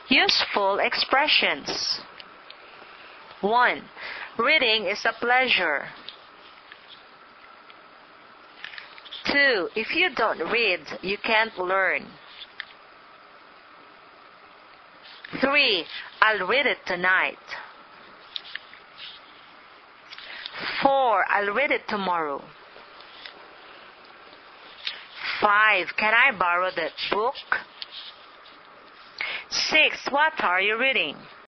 Useful expressions. 1. Reading is a pleasure. 2. If you don't read, you can't learn. 3. I'll read it tonight. 4. I'll read it tomorrow. 5. Can I borrow that book? 6. What are you reading?